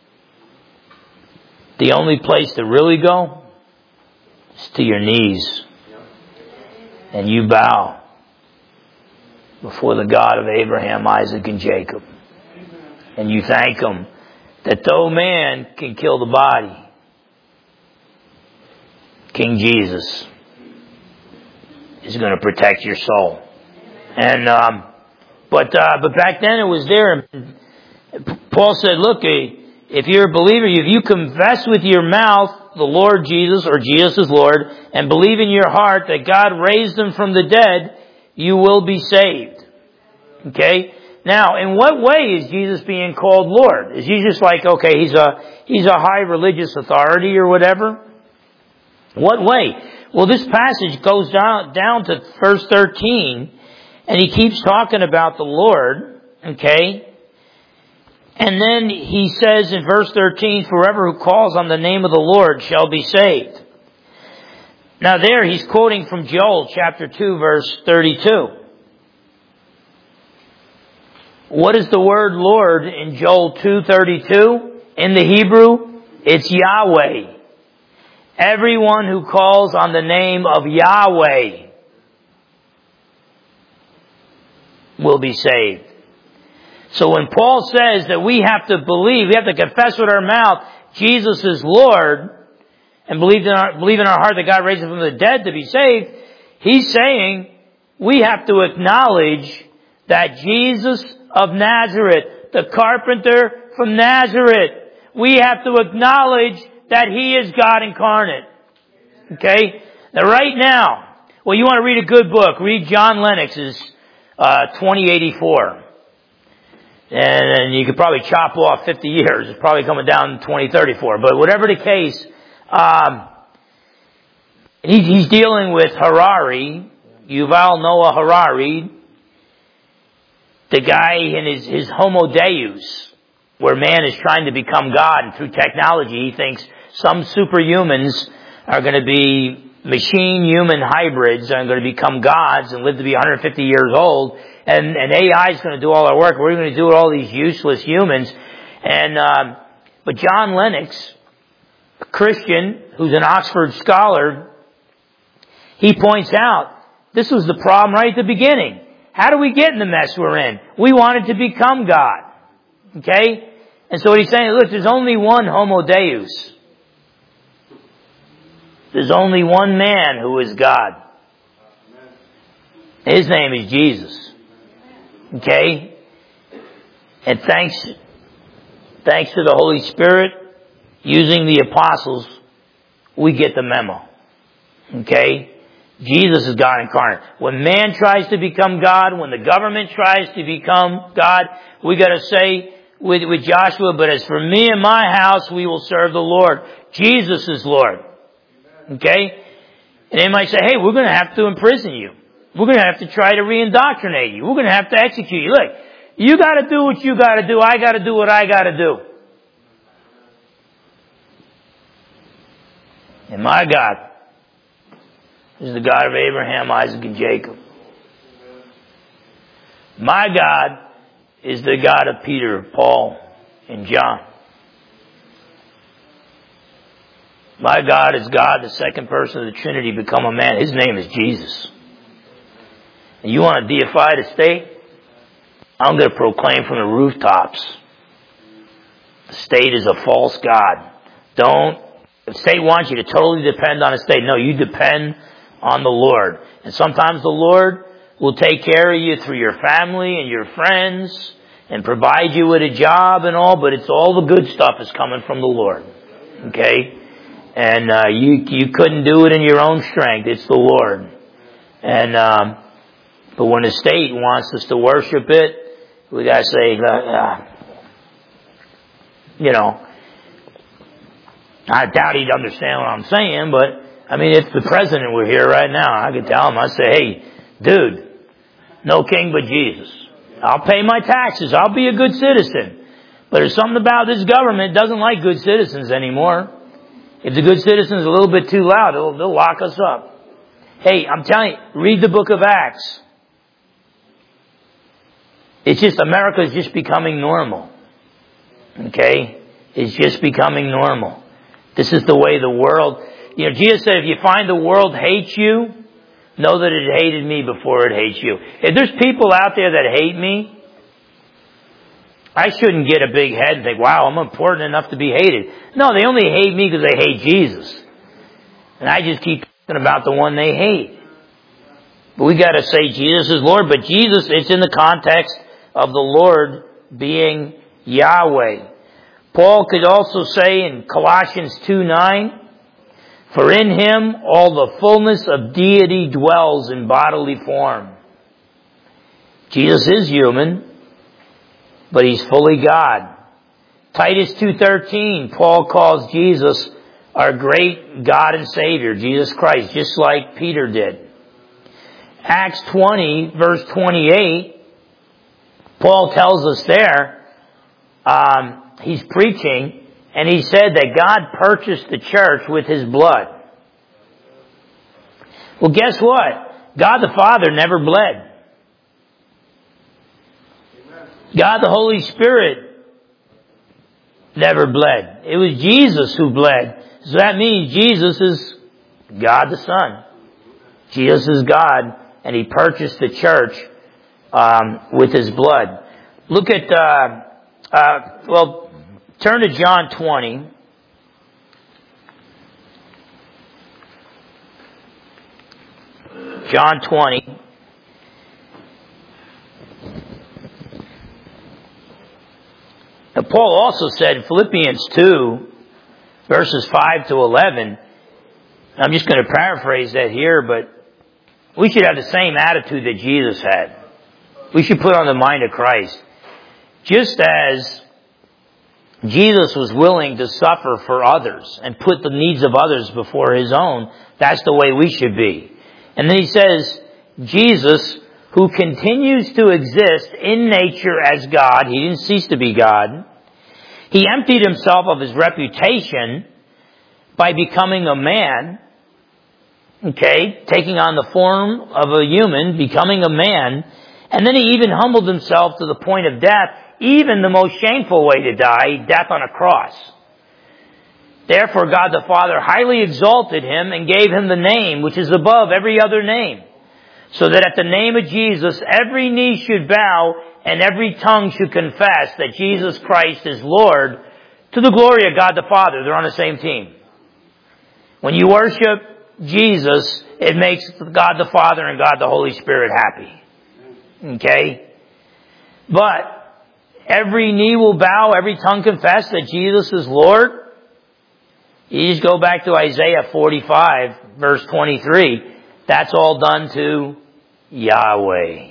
the only place to really go is to your knees. And you bow before the God of Abraham, Isaac, and Jacob. And you thank Him that though man can kill the body, King Jesus is going to protect your soul. And um, but uh, but back then it was there. Paul said, "Look, if you're a believer, if you confess with your mouth the Lord Jesus, or Jesus is Lord, and believe in your heart that God raised Him from the dead, you will be saved." Okay. Now, in what way is Jesus being called Lord? Is he just like, okay, he's a he's a high religious authority or whatever? What way? Well, this passage goes down down to verse thirteen, and he keeps talking about the Lord, okay? And then he says in verse thirteen, "Forever who calls on the name of the Lord shall be saved." Now there he's quoting from Joel chapter two, verse thirty-two. What is the word Lord in Joel two thirty-two? In the Hebrew, it's Yahweh. Everyone who calls on the name of Yahweh will be saved. So when Paul says that we have to believe, we have to confess with our mouth Jesus is Lord, and believe in our, believe in our heart that God raised Him from the dead to be saved, he's saying we have to acknowledge that Jesus of Nazareth, the carpenter from Nazareth, we have to acknowledge that He is God incarnate. Okay? Now right now, well, you want to read a good book, read John Lennox's uh, twenty eighty-four. And, and you could probably chop off fifty years. It's probably coming down to twenty thirty-four. But whatever the case, um, he, he's dealing with Harari, Yuval Noah Harari, the guy in his, his Homo Deus, where man is trying to become God, and through technology he thinks some superhumans are going to be machine-human hybrids and are going to become gods and live to be one hundred fifty years old, and, and A I is going to do all our work. We're going to do all these useless humans. And um, but John Lennox, a Christian who's an Oxford scholar, he points out this was the problem right at the beginning. How do we get in the mess we're in? We wanted to become God. Okay? And so what he's saying, look, there's only one Homo Deus. There's only one man who is God. His name is Jesus. Okay? And thanks, thanks to the Holy Spirit, using the apostles, we get the memo. Okay? Jesus is God incarnate. When man tries to become God, when the government tries to become God, we got to say with, with Joshua, "But as for me and my house, we will serve the Lord." Jesus is Lord. Okay? And they might say, "Hey, we're going to have to imprison you. We're going to have to try to re-indoctrinate you. We're going to have to execute you." Look, you got to do what you got to do. I got to do what I got to do. And my God is the God of Abraham, Isaac, and Jacob. My God is the God of Peter, Paul, and John. My God is God, the second person of the Trinity, become a man. His name is Jesus. And you want to deify the state? I'm going to proclaim from the rooftops. The state is a false God. Don't, the state wants you to totally depend on the state. No, you depend on the Lord. And sometimes the Lord will take care of you through your family and your friends and provide you with a job and all, but it's all the good stuff is coming from the Lord. Okay? And uh, you you couldn't do it in your own strength. It's the Lord. And um, but when the state wants us to worship it, we gotta say, uh, uh, you know, I doubt he'd understand what I'm saying, but I mean, if the president were here right now, I could tell him, I'd say, hey, dude, no king but Jesus. I'll pay my taxes. I'll be a good citizen. But there's something about this government that doesn't like good citizens anymore. If the good citizen's a little bit too loud, they'll, they'll lock us up. Hey, I'm telling you, read the book of Acts. It's just, America is just becoming normal. Okay? It's just becoming normal. This is the way the world, you know, Jesus said, if you find the world hates you, know that it hated me before it hates you. If there's people out there that hate me, I shouldn't get a big head and think, wow, I'm important enough to be hated. No, they only hate me because they hate Jesus. And I just keep talking about the one they hate. But we gotta say Jesus is Lord. But Jesus, it's in the context of the Lord being Yahweh. Paul could also say in Colossians two nine, for in Him all the fullness of deity dwells in bodily form. Jesus is human, but He's fully God. Titus two thirteen, Paul calls Jesus our great God and Savior, Jesus Christ, just like Peter did. Acts twenty, verse twenty-eight, Paul tells us there, um, he's preaching, and he said that God purchased the church with His blood. Well, guess what? God the Father never bled. God the Holy Spirit never bled. It was Jesus who bled. So that means Jesus is God the Son. Jesus is God, and He purchased the church um, with His blood. Look at, uh, uh, well, turn to John twenty. John twenty. Now, Paul also said in Philippians two, verses five to eleven, I'm just going to paraphrase that here, but we should have the same attitude that Jesus had. We should put on the mind of Christ. Just as Jesus was willing to suffer for others and put the needs of others before His own, that's the way we should be. And then he says, Jesus, who continues to exist in nature as God, He didn't cease to be God, He emptied Himself of His reputation by becoming a man, okay, taking on the form of a human, becoming a man, and then He even humbled Himself to the point of death, even the most shameful way to die, death on a cross. Therefore God the Father highly exalted Him and gave Him the name which is above every other name, so that at the name of Jesus every knee should bow and every tongue should confess that Jesus Christ is Lord, to the glory of God the Father. They're on the same team. When you worship Jesus, it makes God the Father and God the Holy Spirit happy. Okay? But every knee will bow, every tongue confess that Jesus is Lord. You just go back to Isaiah forty-five, verse twenty-three. That's all done to Yahweh.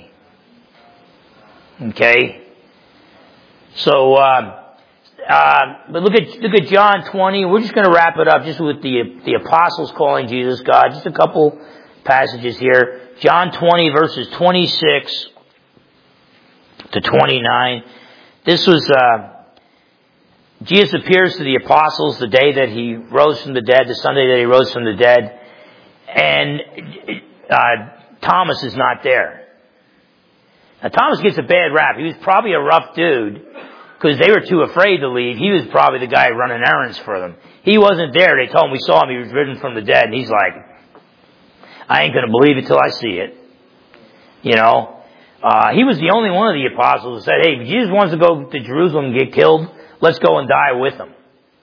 Okay? So, uh, uh, but look at, look at John twenty. We're just going to wrap it up just with the, the apostles calling Jesus God. Just a couple passages here. John twenty, verses twenty-six to twenty-nine. This was, uh, Jesus appears to the apostles the day that He rose from the dead, the Sunday that He rose from the dead. And uh, Thomas is not there. Now, Thomas gets a bad rap. He was probably a rough dude because they were too afraid to leave. He was probably the guy running errands for them. He wasn't there. They told him, we saw him. He was risen from the dead. And he's like, I ain't going to believe it till I see it. You know, uh, he was the only one of the apostles who said, hey, if Jesus wants to go to Jerusalem and get killed, let's go and die with him.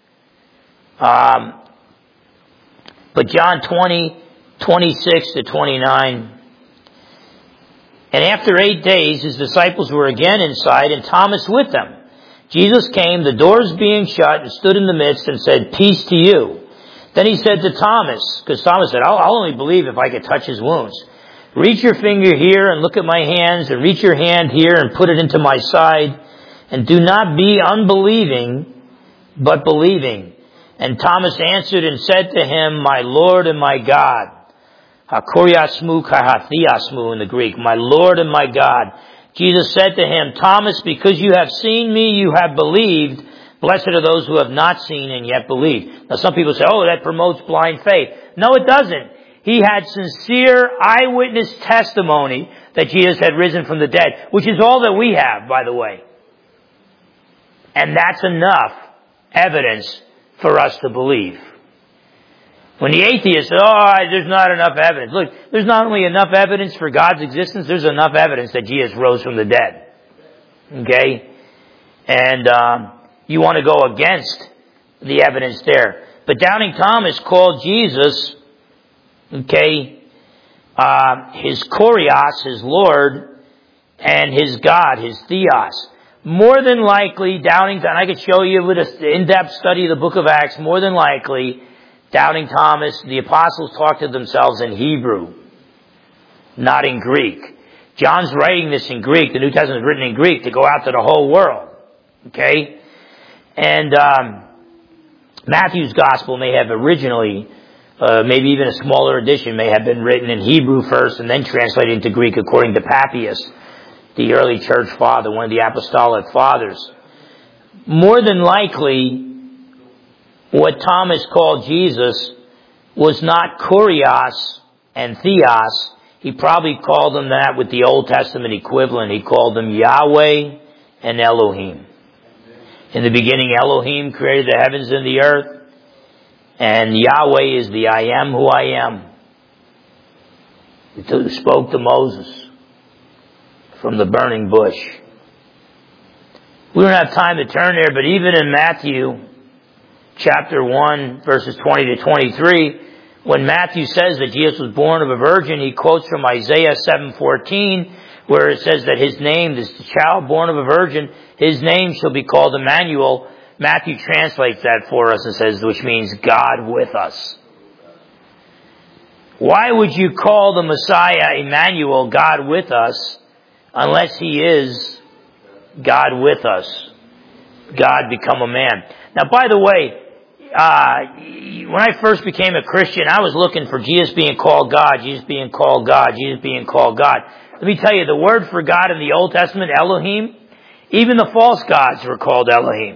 Um, but John twenty, twenty-six to twenty-nine. And after eight days, his disciples were again inside and Thomas with them. Jesus came, the doors being shut, and stood in the midst and said, peace to you. Then he said to Thomas, because Thomas said, I'll, I'll only believe if I could touch his wounds. Reach your finger here and look at my hands, and reach your hand here and put it into my side. And do not be unbelieving, but believing. And Thomas answered and said to him, my Lord and my God. Hakoriasmu kahathiasmu in the Greek. My Lord and my God. Jesus said to him, Thomas, because you have seen me, you have believed. Blessed are those who have not seen and yet believe. Now some people say, oh, that promotes blind faith. No, it doesn't. He had sincere eyewitness testimony that Jesus had risen from the dead, which is all that we have, by the way. And that's enough evidence for us to believe. When the atheist says, oh, there's not enough evidence. Look, there's not only enough evidence for God's existence, there's enough evidence that Jesus rose from the dead. Okay? And um, you want to go against the evidence there. But doubting Thomas called Jesus, okay, uh, his Kurios, his Lord, and his God, his Theos. More than likely, doubting, and I could show you with an in-depth study of the book of Acts, more than likely, doubting Thomas, the apostles talked to themselves in Hebrew, not in Greek. John's writing this in Greek. The New Testament is written in Greek to go out to the whole world. Okay? And um, Matthew's gospel may have originally, uh, maybe even a smaller edition, may have been written in Hebrew first and then translated into Greek according to Papias, the early church father, one of the apostolic fathers. More than likely, what Thomas called Jesus was not Kurios and Theos. He probably called them that with the Old Testament equivalent. He called them Yahweh and Elohim. In the beginning, Elohim created the heavens and the earth. And Yahweh is the I am who I am. He spoke to Moses from the burning bush. We don't have time to turn there, but even in Matthew chapter one, verses twenty to twenty-three, when Matthew says that Jesus was born of a virgin, he quotes from Isaiah seven fourteen, where it says that his name, this child born of a virgin, his name shall be called Emmanuel. Matthew translates that for us and says, which means God with us. Why would you call the Messiah Emmanuel, God with us, unless he is God with us? God become a man. Now, by the way, Uh, when I first became a Christian, I was looking for Jesus being called God, Jesus being called God, Jesus being called God. Let me tell you, the word for God in the Old Testament, Elohim, even the false gods were called Elohim.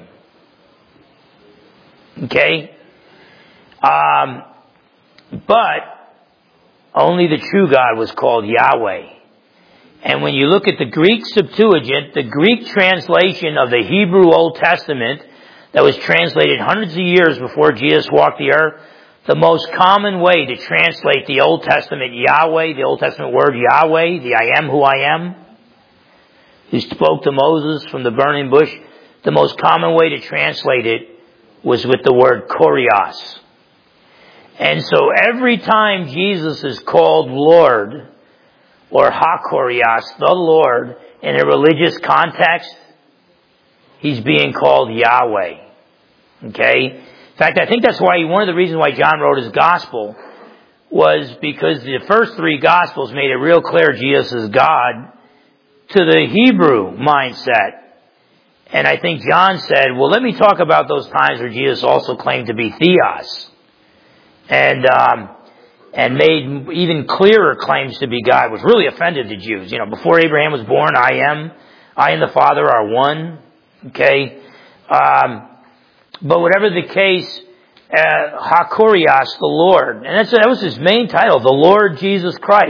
Okay? Um, but only the true God was called Yahweh. And when you look at the Greek Septuagint, the Greek translation of the Hebrew Old Testament, that was translated hundreds of years before Jesus walked the earth, the most common way to translate the Old Testament Yahweh, the Old Testament word Yahweh, the I am who I am, who spoke to Moses from the burning bush, the most common way to translate it was with the word Kurios. And so every time Jesus is called Lord, or HaKurios, the Lord, in a religious context, he's being called Yahweh. Okay? In fact, I think that's why, one of the reasons why John wrote his gospel was because the first three gospels made it real clear Jesus is God to the Hebrew mindset. And I think John said, well, let me talk about those times where Jesus also claimed to be Theos. And, um, and made even clearer claims to be God, which really offended the Jews. You know, before Abraham was born, I am, I and the Father are one. Okay? Um, but whatever the case, uh, HaKurios, the Lord. And that's, that was his main title, the Lord Jesus Christ.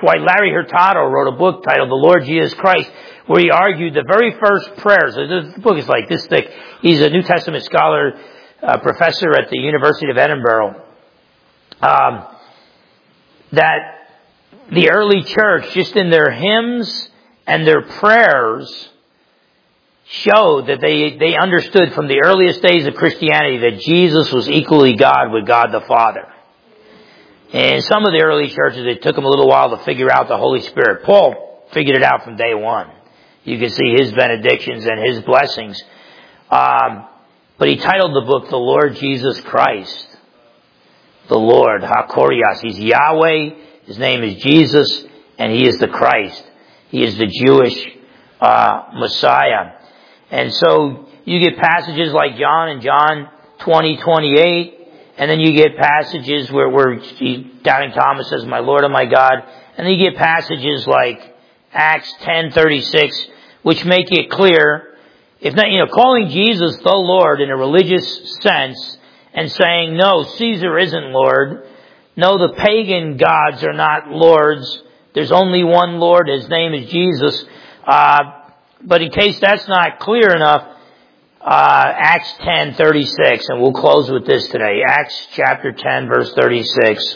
That's why Larry Hurtado wrote a book titled The Lord Jesus Christ, where he argued the very first prayers. The book is like this thick. He's a New Testament scholar, uh, professor at the University of Edinburgh. Um, that the early church, just in their hymns and their prayers, showed that they, they understood from the earliest days of Christianity that Jesus was equally God with God the Father. And some of the early churches, it took them a little while to figure out the Holy Spirit. Paul figured it out from day one. You can see his benedictions and his blessings. Um, but he titled the book, The Lord Jesus Christ. The Lord, HaKorios. He's Yahweh, his name is Jesus, and he is the Christ. He is the Jewish uh, Messiah. And so you get passages like John in John twenty, twenty-eight, and then you get passages where, where Doubting Thomas says, my Lord and my God. And then you get passages like Acts ten, thirty-six, which make it clear, if not, you know, calling Jesus the Lord in a religious sense and saying, no, Caesar isn't Lord. No, the pagan gods are not lords. There's only one Lord. His name is Jesus. Uh, But in case that's not clear enough, uh, Acts ten, thirty-six, and we'll close with this today. Acts chapter ten, verse thirty-six.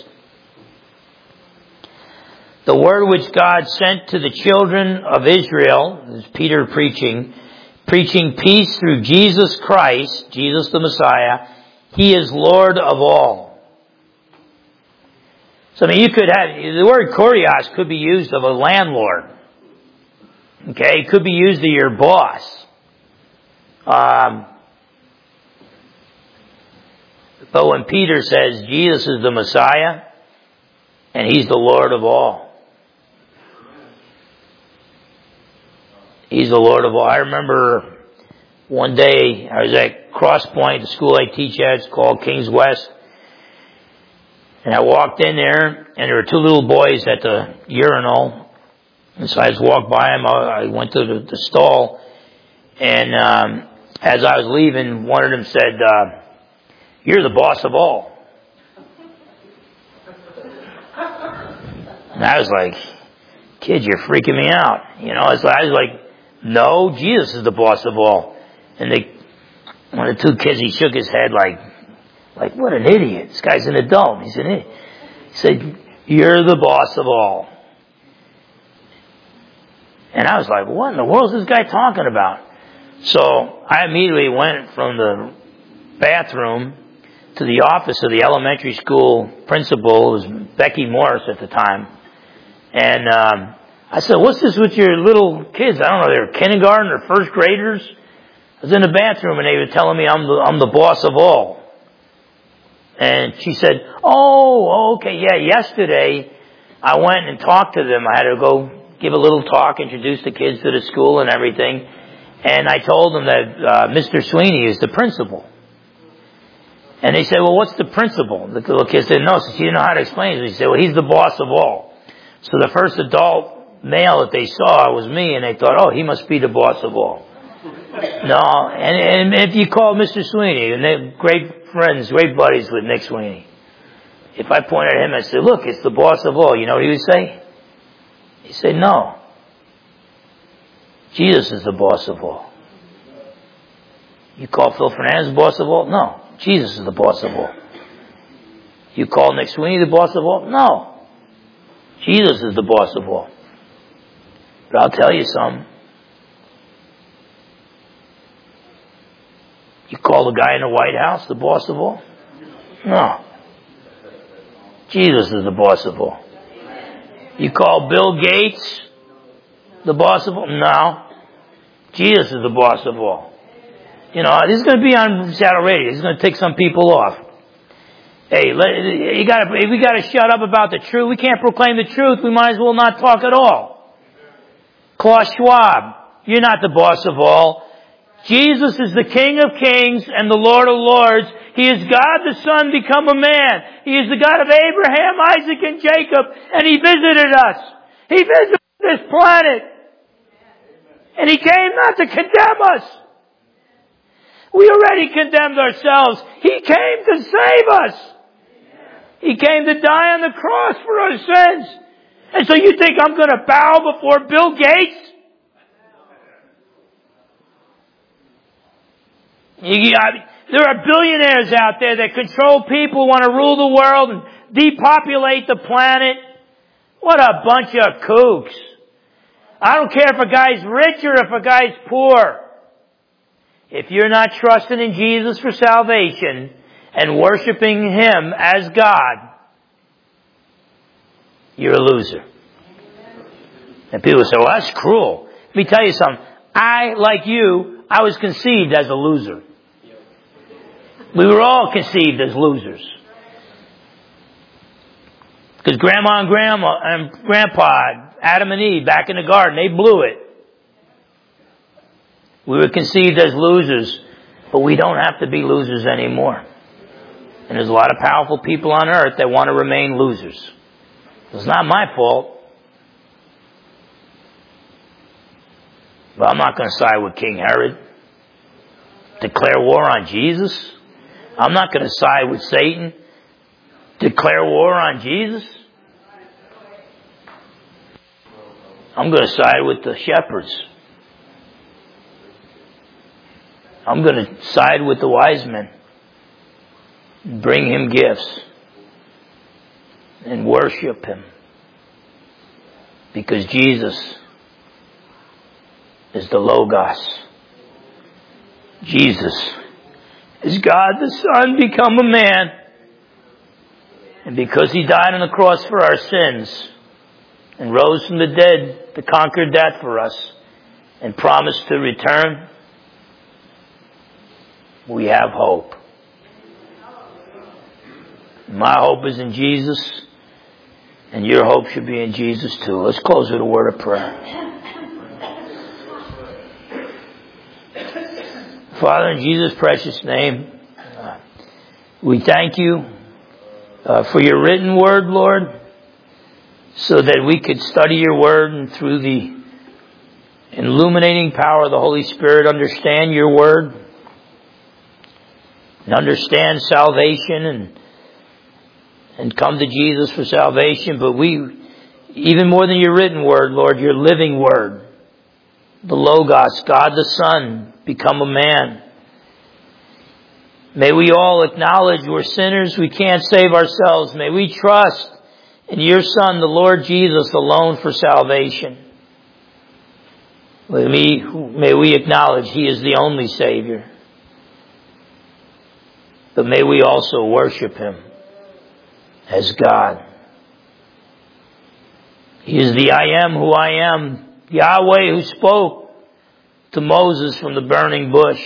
The word which God sent to the children of Israel, this is Peter preaching, preaching peace through Jesus Christ, Jesus the Messiah, he is Lord of all. So I mean, you could have, the word kurios could be used of a landlord. Okay, it could be used to your boss. Um, but when Peter says Jesus is the Messiah, and he's the Lord of all. He's the Lord of all. I remember one day I was at Cross Point, the school I teach at, it's called King's West. And I walked in there, and there were two little boys at the urinal. And so I just walked by him. I went to the, the stall, and um, as I was leaving, one of them said, uh, "You're the boss of all." And I was like, "Kid, you're freaking me out." You know, I was, I was like, "No, Jesus is the boss of all." And they, one of the two kids, he shook his head like, like, "What an idiot! This guy's an adult. He's an idiot." He said, "You're the boss of all." And I was like, what in the world is this guy talking about? So I immediately went from the bathroom to the office of the elementary school principal. It was Becky Morris at the time. And um, I said, what's this with your little kids? I don't know, they were kindergarten or first graders. I was in the bathroom and they were telling me I'm the, I'm the boss of all. And she said, oh, okay, yeah, yesterday I went and talked to them. I had to go give a little talk, introduce the kids to the school and everything. And I told them that uh, Mister Sweeney is the principal. And they said, well, what's the principal? The little kid said, no, since you didn't know how to explain it. He said, well, he's the boss of all. So the first adult male that they saw was me, and they thought, oh, he must be the boss of all. No, and, and if you call Mister Sweeney, and they're great friends, great buddies with Nick Sweeney. If I pointed at him and said, look, it's the boss of all, you know what he would say? He said, no. Jesus is the boss of all. You call Phil Fernandez the boss of all? No. Jesus is the boss of all. You call Nick Sweeney the boss of all? No. Jesus is the boss of all. But I'll tell you something. You call the guy in the White House the boss of all? No. Jesus is the boss of all. You call Bill Gates the boss of all? No. Jesus is the boss of all. You know, this is going to be on Saddle Radio. This is going to take some people off. Hey, let, you got to, we got to shut up about the truth. We can't proclaim the truth. We might as well not talk at all. Klaus Schwab, you're not the boss of all. Jesus is the King of Kings and the Lord of Lords. He is God the Son become a man. He is the God of Abraham, Isaac, and Jacob. And He visited us. He visited this planet. And He came not to condemn us. We already condemned ourselves. He came to save us. He came to die on the cross for our sins. And so you think I'm going to bow before Bill Gates? You got, there are billionaires out there that control people, want to rule the world and depopulate the planet. What a bunch of kooks. I don't care if a guy's rich or if a guy's poor. If you're not trusting in Jesus for salvation and worshiping Him as God, you're a loser. And people say, well, that's cruel. Let me tell you something. I, like you, I was conceived as a loser. We were all conceived as losers. Because Grandma and Grandma and Grandpa, Adam and Eve, back in the garden, they blew it. We were conceived as losers, but we don't have to be losers anymore. And there's a lot of powerful people on earth that want to remain losers. It's not my fault. But I'm not going to side with King Herod. Declare war on Jesus. I'm not going to side with Satan. Declare war on Jesus. I'm going to side with the shepherds. I'm going to side with the wise men. Bring Him gifts. And worship Him. Because Jesus is the Logos. Jesus is God the Son become a man. And because He died on the cross for our sins and rose from the dead to conquer death for us and promised to return, we have hope. My hope is in Jesus, and your hope should be in Jesus too. Let's close with a word of prayer. Father, in Jesus' precious name, uh, we thank you uh, for your written word, Lord, so that we could study your word and through the illuminating power of the Holy Spirit understand your word and understand salvation and and come to Jesus for salvation. But we, even more than your written word, Lord, your living word, the Logos, God the Son, become a man. May we all acknowledge we're sinners. We can't save ourselves. May we trust in your Son, the Lord Jesus, alone for salvation. May we, may we acknowledge He is the only Savior. But may we also worship Him as God. He is the I am who I am, Yahweh who spoke to Moses from the burning bush.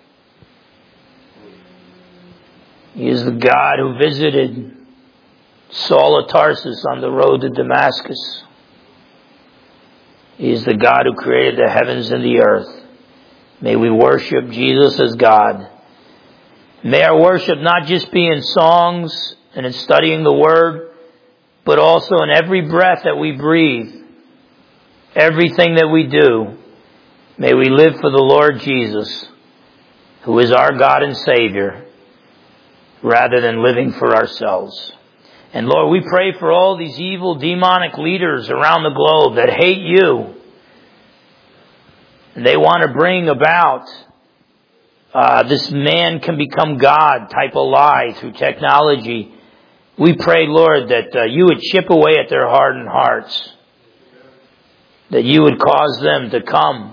He is the God who visited Saul of Tarsus on the road to Damascus. He is the God who created the heavens and the earth. May we worship Jesus as God. May our worship not just be in songs and in studying the Word, but also in every breath that we breathe, everything that we do. May we live for the Lord Jesus, who is our God and Savior, rather than living for ourselves. And Lord, we pray for all these evil demonic leaders around the globe that hate you. And they want to bring about uh, this man can become God type of lie through technology. We pray, Lord, that uh, you would chip away at their hardened hearts. That you would cause them to come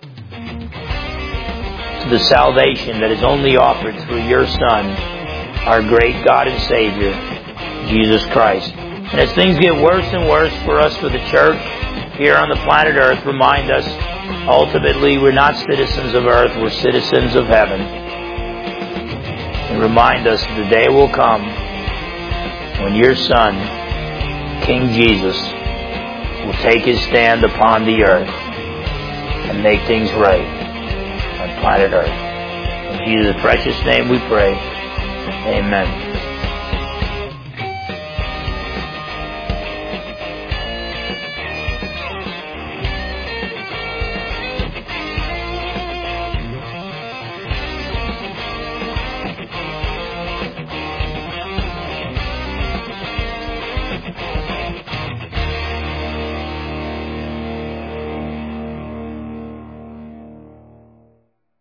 to the salvation that is only offered through your Son, our great God and Savior, Jesus Christ. And as things get worse and worse for us, for the church here on the planet Earth, remind us, ultimately, we're not citizens of earth, we're citizens of heaven. And remind us that the day will come when your Son, King Jesus, will take His stand upon the earth and make things right on planet Earth. In Jesus' precious name we pray. Amen.